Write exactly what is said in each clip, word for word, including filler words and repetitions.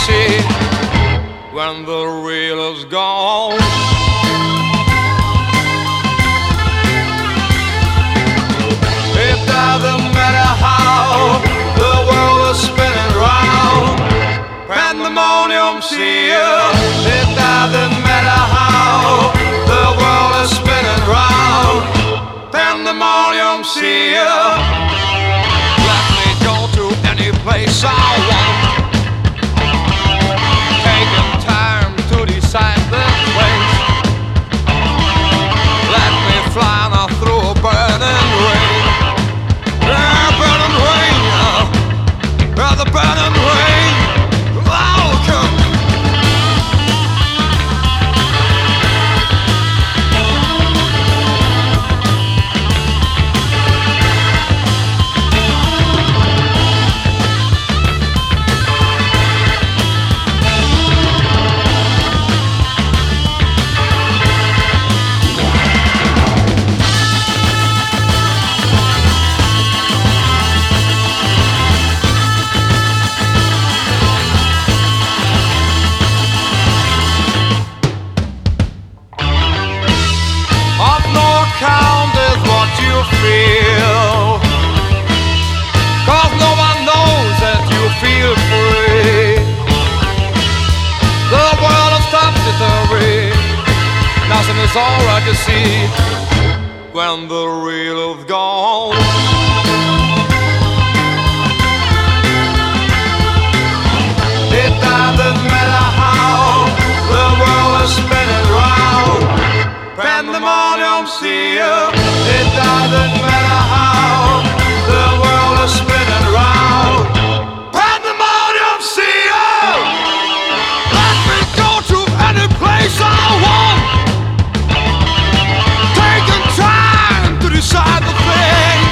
see when the real is gone. It doesn't matter how the world is spinning round, pandemonium see you. It doesn't matter how the world is spinning round, pandemonium see you. Let me go to any place I want, taking time to decide this place. Let me fly now through a burning rain. Yeah, burning rain, yeah, yeah, the burning rain. Oh, come. Count is what you feel, 'cause no one knows that you feel free. The world has stopped at the ring. Nothing is alright to see when the real is gone. It doesn't matter how the world is spinning round, pandemonium see you. It doesn't matter how the world is spinning round, pandemonium see you. Let me go to any place I want, taking time to decide the thing.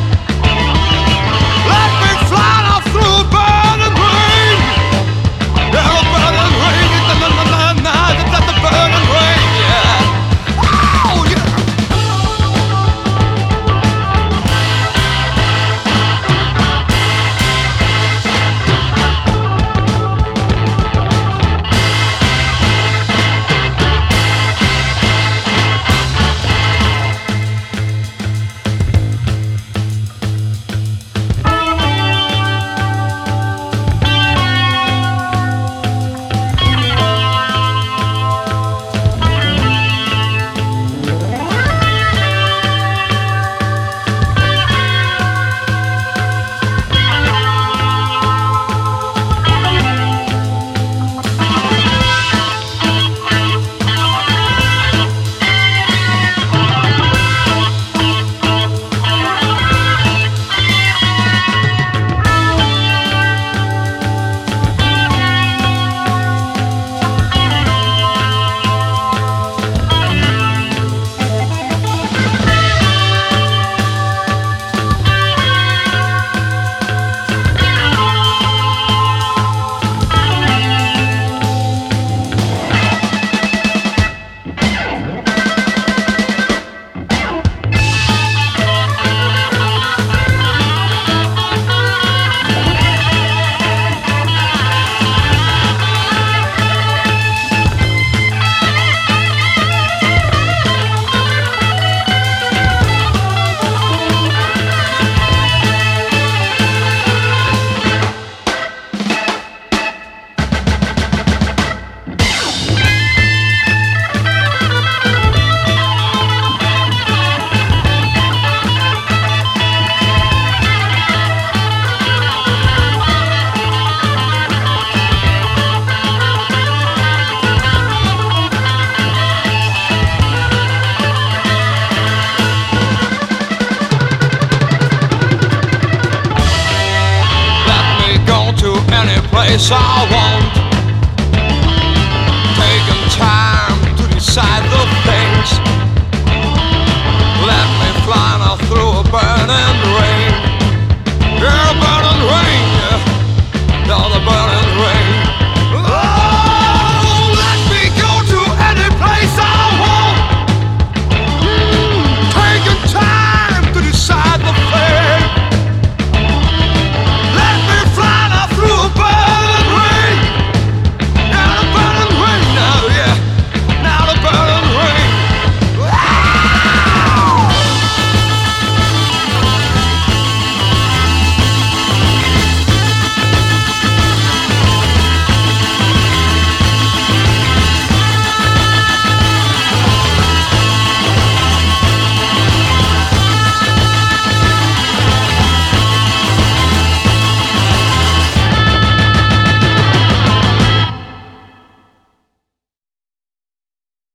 Let me fly now through burning rain. Yeah, burning rain, the burning rain, yeah. Place I want,